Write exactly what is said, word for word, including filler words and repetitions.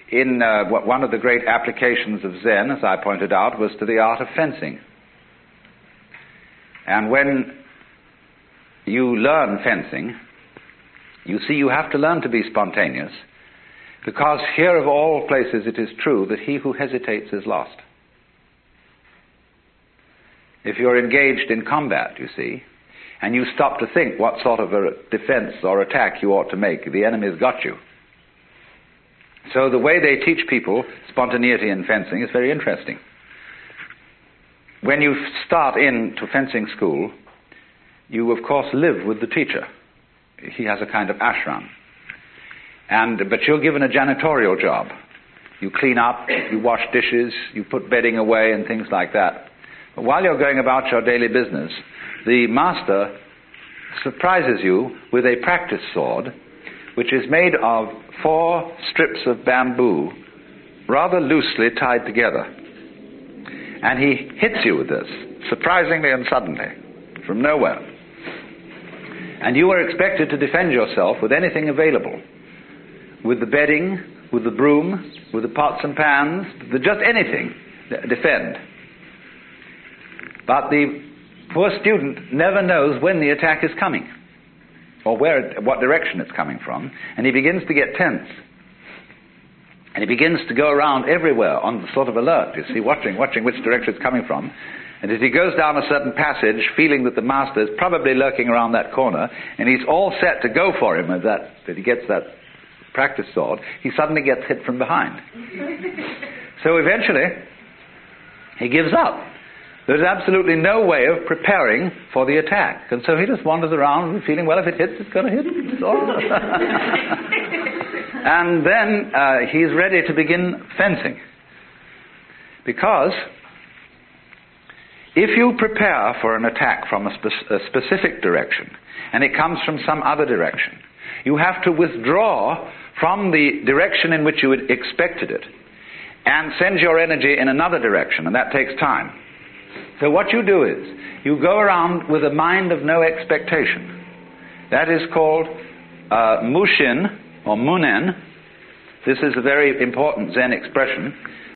in uh, one of the great applications of Zen, as I pointed out, was to the art of fencing. And when you learn fencing, you see you have to learn to be spontaneous, because here of all places it is true that he who hesitates is lost. If you're engaged in combat, you see, and you stop to think what sort of a defense or attack you ought to make, the enemy's got you. So the way they teach people spontaneity in fencing is very interesting. When you start into fencing school, you of course live with the teacher. He has a kind of ashram. And, but you're given a janitorial job. You clean up, you wash dishes, you put bedding away and things like that. But while you're going about your daily business, the master surprises you with a practice sword, which is made of four strips of bamboo, rather loosely tied together. And he hits you with this, surprisingly and suddenly, from nowhere. And you are expected to defend yourself with anything available. With the bedding, with the broom, with the pots and pans, with just anything, defend. But the poor student never knows when the attack is coming, or where, what direction it's coming from, and he begins to get tense. And he begins to go around everywhere on the sort of alert, you see, watching, watching which direction it's coming from. And as he goes down a certain passage, feeling that the master is probably lurking around that corner, and he's all set to go for him as that, that he gets that practice sword, he suddenly gets hit from behind. So eventually, he gives up. There's absolutely no way of preparing for the attack. And so he just wanders around feeling, well, if it hits, it's going to hit. It's all right. And then uh, he's ready to begin fencing. Because if you prepare for an attack from a, spe- a specific direction, and it comes from some other direction, you have to withdraw from the direction in which you had expected it and send your energy in another direction, and that takes time. So what you do is, you go around with a mind of no expectation. That is called uh, mushin, or munen. This is a very important Zen expression.